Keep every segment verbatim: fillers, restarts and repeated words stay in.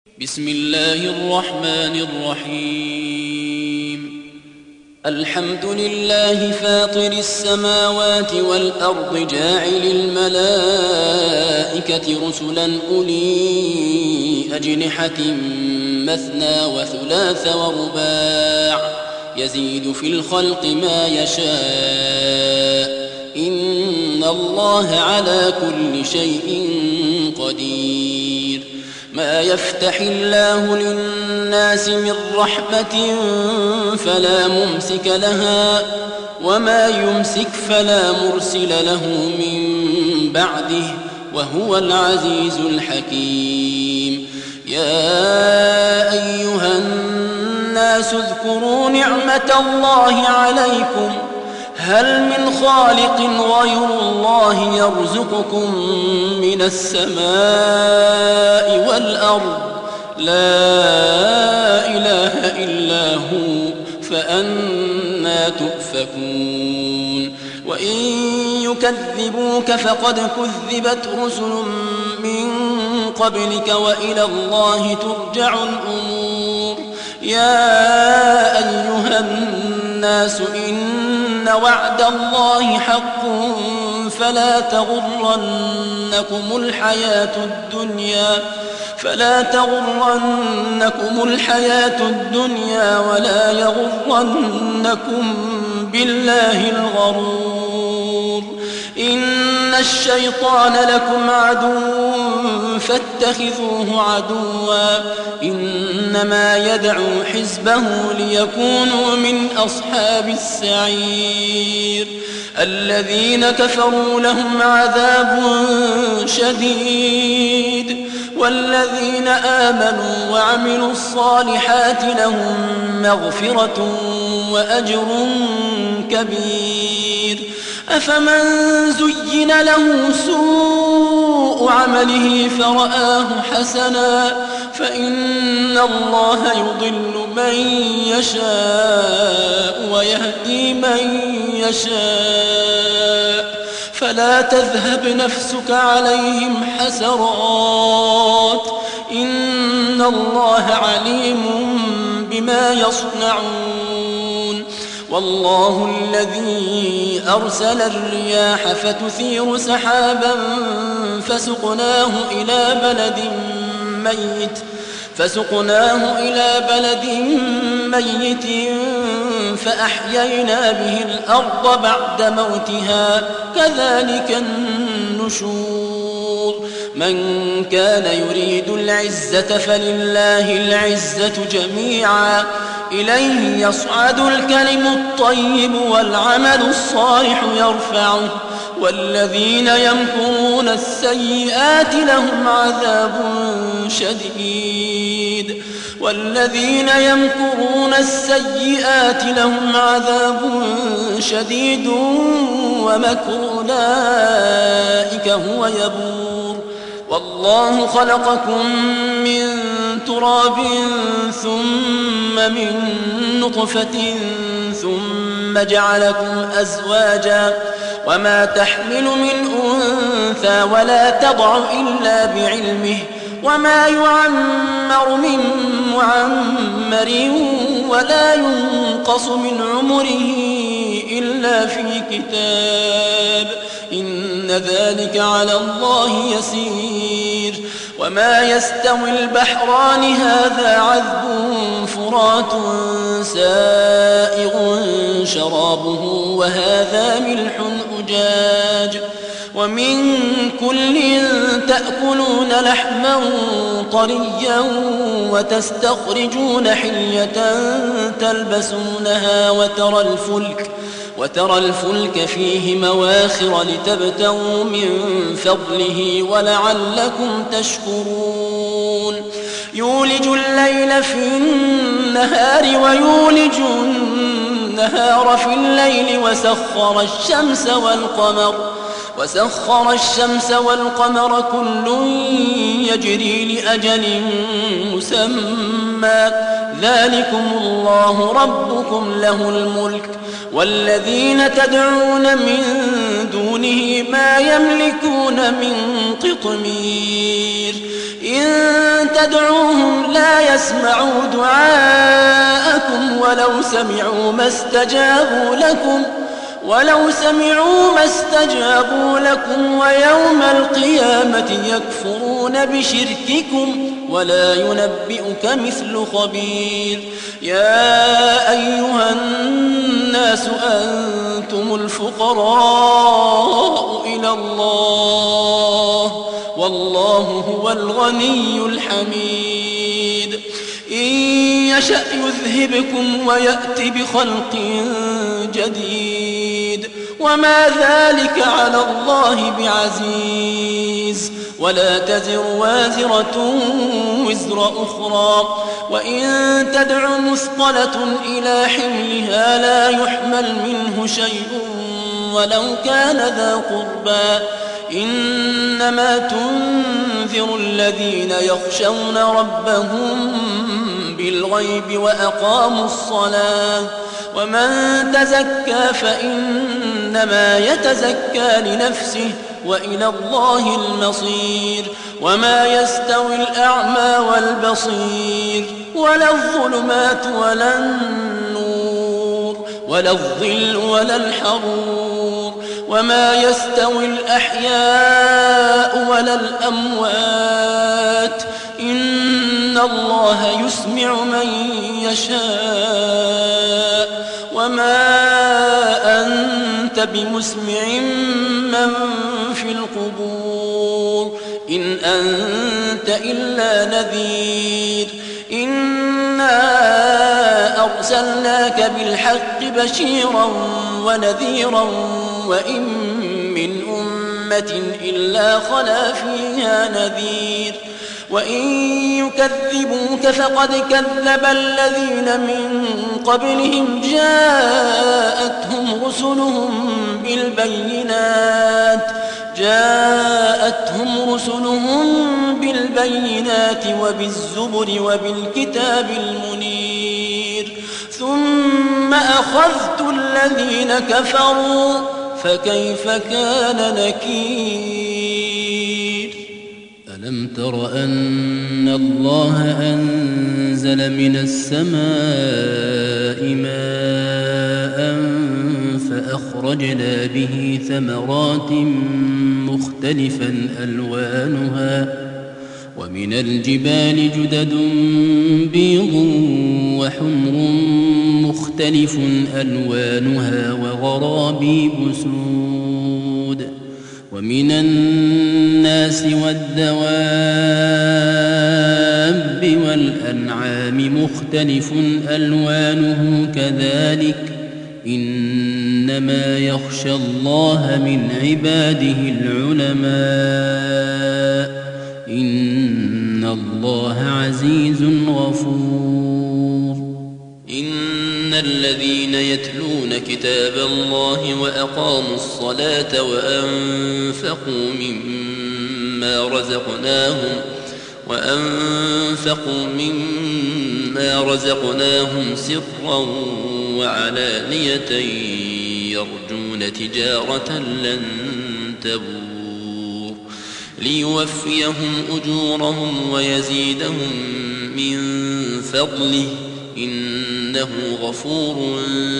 بسم الله الرحمن الرحيم. الحمد لله فاطر السماوات والأرض جاعل الملائكة رسلا أولي أجنحة مثنى وثلاث ورباع يزيد في الخلق ما يشاء إن الله على كل شيء قدير. ما يفتح الله للناس من رحمة فلا ممسك لها وما يمسك فلا مرسل له من بعده وهو العزيز الحكيم. يا أيها الناس اذكروا نعمة الله عليكم هل من خالق غير الله يرزقكم من السماء والأرض لا إله إلا هو فأنى تؤفكون. وإن يكذبوك فقد كذبت رسل من قبلك وإلى الله ترجع الأمور. يا أيها الناس إن وعد الله حق فلا تغرنكم الحياة الدنيا فلا تغرنكم الحياة الدنيا ولا يغرنكم بالله الغرور. إن الشيطان لكم عدو فاتخذوه عدوا إنما يدعو حزبه ليكونوا من أصحاب السعير. الذين كفروا لهم عذاب شديد والذين آمنوا وعملوا الصالحات لهم مغفرة وأجر كبير. أفمن زين له سوء عمله فرآه حسنا فإن الله يضل من يشاء ويهدي من يشاء فلا تذهب نفسك عليهم حسرات إن الله عليم بما يصنعون. والله الذي أرسل الرياح فتثير سحابا فسقناه إلى بلد ميت فسقناه إلى بلد ميت فأحيينا به الأرض بعد موتها كذلك النشور. من كان يريد العزة فلله العزة جميعا إليه يصعد الكلم الطيب والعمل الصالح يرفعه والذين يمكرون السيئات لهم عذاب شديد والذين يمكرون السيئات لهم عذاب شديد ومكر أولئك هو يبور. والله خلقكم من تراب ثم من نطفة ثم جعلكم أزواجا وما تحمل من أنثى ولا تضع إلا بعلمه وما يعمر من معمر ولا ينقص من عمره إلا في كتاب إن ذلك على الله يسير. وما يستوي البحران هذا عذب فرات سائغ شرابه وهذا ملح أجاج ومن كل تأكلون لحما طريا وتستخرجون حلية تلبسونها وترى الفلك وترى الفلك فيه مواخر لتبتغوا من فضله ولعلكم تشكرون. يولج الليل في النهار ويولج النهار في الليل وسخر الشمس والقمر وسخر الشمس والقمر كل يجري لأجل مسمى ذلكم الله ربكم له الملك والذين تدعون من دونه ما يملكون من قطمير إن تدعوهم لا يسمعوا دعاءكم ولو سمعوا ما استجابوا لكم ولو سمعوا ما استجابوا لكم ويوم القيامة يكفرون بشرككم ولا ينبئك مثل خبير. يا أيها الناس أنتم الفقراء إلى الله والله هو الغني الحميد. إن يشأ يذهبكم ويأت بخلق جديد وما ذلك على الله بعزيز. ولا تزر وازرة وزر أخرى وإن تدع مثقلة إلى حملها لا يحمل منه شيء ولو كان ذا قربى إنما تنذر الذين يخشون ربهم بالغيب وأقاموا الصلاة ومن تزكى فإنما يتزكى لنفسه وإلى الله المصير. وما يستوي الأعمى والبصير ولا الظلمات ولا النور ولا الظل ولا الحرور وما يستوي الأحياء ولا الأموات إن الله يسمع من يشاء وما أنت بمسمع من في القبور إن أنت إلا نذير. إنا أرسلناك بالحق بشيرا ونذيرا وإن من أمة إلا خلا فيها نذير وإن يكذبوك فقد كذب الذين من قبلهم جاءتهم رسلهم بالبينات جاءتهم رسلهم بالبينات وبالزبر وبالكتاب المنير ثم أخذت الذين كفروا فكيف كان نكير. ألم تر أن الله أنزل من السماء ماء فأخرجنا به ثمرات مختلفا ألوانها ومن الجبال جدد بيض وحمر مختلف ألوانها وغرابيب سود ومن الناس والدواب والأنعام مختلف ألوانه كذلك إنما يخشى الله من عباده العلماء إن الله عزيز غفور. إن الذين يتلون كتاب الله وأقاموا الصلاة وأنفقوا مما رزقناهم وأنفقوا مما رزقناهم سرا وعلانية يرجون تجارة لن تبور ليوفيهم أجورهم ويزيدهم من فضله إنه غفور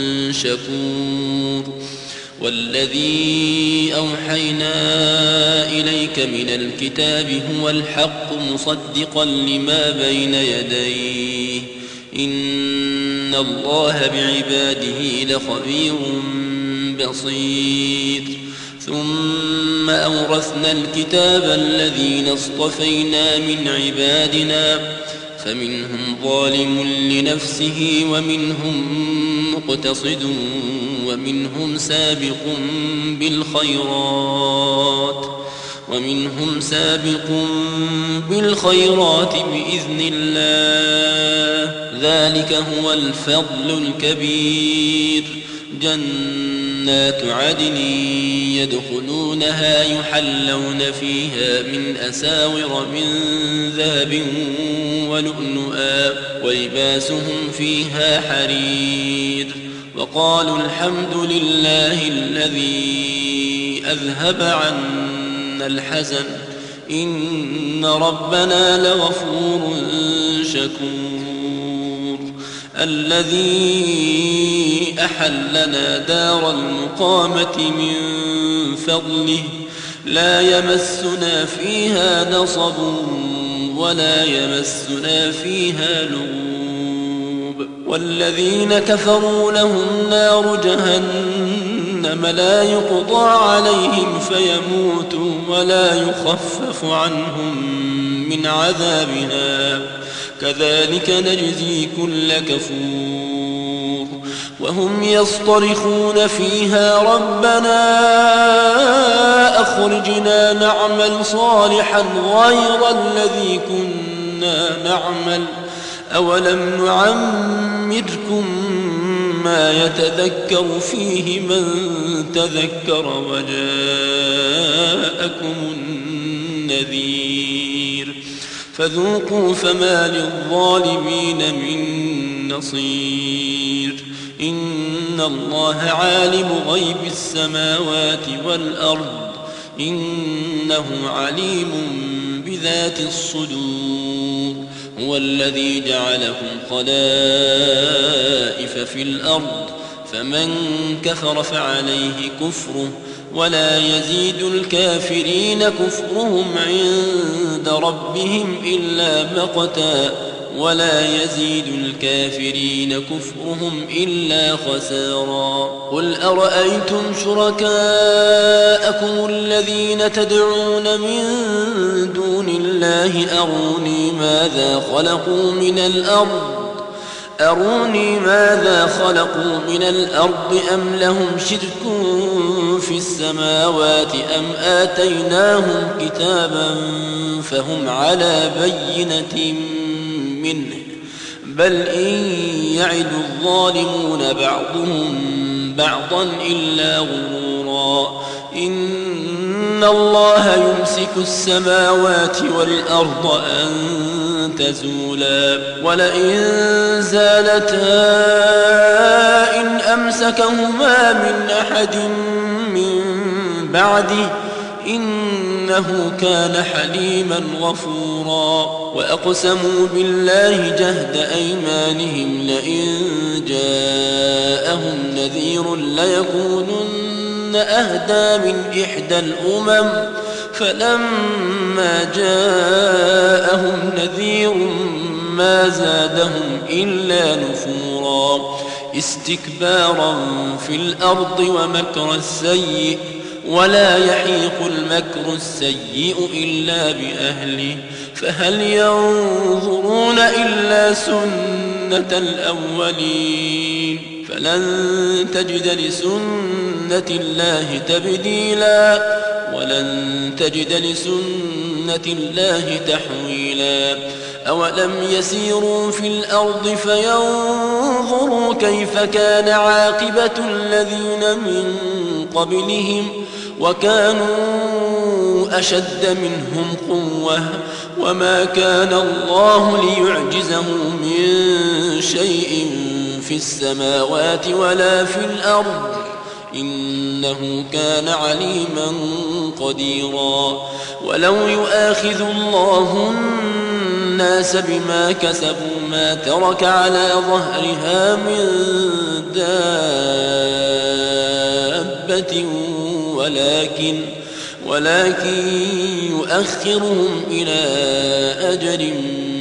شكور. والذي أوحينا إليك من الكتاب هو الحق مصدقا لما بين يديه إن الله بعباده لخبير بصير. ثم أورثنا الكتاب الذين اصطفينا من عبادنا فمنهم ظالم لنفسه ومنهم مقتصد ومنهم سابق بالخيرات ومنهم سابق بالخيرات بإذن الله ذلك هو الفضل الكبير. جنات عدن يدخلونها يحلون فيها من أساور من ذهب ولؤلؤا ولباسهم فيها حرير وقالوا الحمد لله الذي أذهب عنا الحزن إن ربنا لغفور شكور الذي أحلنا دار المقامة من فضله لا يمسنا فيها نصب ولا يمسنا فيها لغوب والذين كفروا لهم نار جهنم لا يقضى عليهم فيموتوا ولا يخفف عنهم من عذابها كذلك نجزي كل كفور وهم يصطرخون فيها ربنا أخرجنا نعمل صالحا غير الذي كنا نعمل أولم نعمركم ما يتذكر فيه من تذكر وجاءكم النذير فذوقوا فما للظالمين من نصير إن الله عالم غيب السماوات والأرض إنه عليم بذات الصدور هو الذي جعلكم خلائف في الأرض فمن كفر فعليه كفره ولا يزيد الكافرين كفرهم عند ربهم إلا مقتا ولا يزيد الكافرين كفرهم إلا خسارا قل أرأيتم شركاءكم الذين تدعون من دون الله أروني ماذا خلقوا من الأرض أروني ماذا خلقوا من الأرض أم لهم شرك في السماوات أم آتيناهم كتابا فهم على بينة منه بل إن يعد الظالمون بعضهم بعضا إلا غرورا إن الله يمسك السماوات والأرض أن تزولا ولئن زالتا إن أمسكهما من أحد من بعده إنه كان حليما غفورا وأقسموا بالله جهد أيمانهم لئن جاءهم نذير ليكونن أهدى من إحدى الأمم فلما جاءهم نذير ما زادهم إلا نفورا استكبارا في الأرض ومكر السيء ولا يحيق المكر السيء إلا بأهله فهل ينظرون إلا سنة الأولين فلن تجد لسنة الله تبديلا ولن تجد لسنة الله تحويلا أولم يسيروا في الأرض فينظروا كيف كان عاقبة الذين من قبلهم وكانوا أشد منهم قوة وما كان الله ليعجزه من شيء في السماوات ولا في الأرض إنه كان عليما قديرا ولو يؤاخذ الله الناس بما كسبوا ما ترك على ظهرها من دابة ولكن ولكن يؤخرهم إلى أجل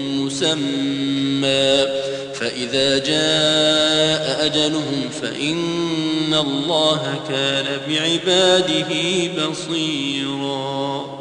مسمى فإذا جاء أجلهم فإن الله كان بعباده بصيراً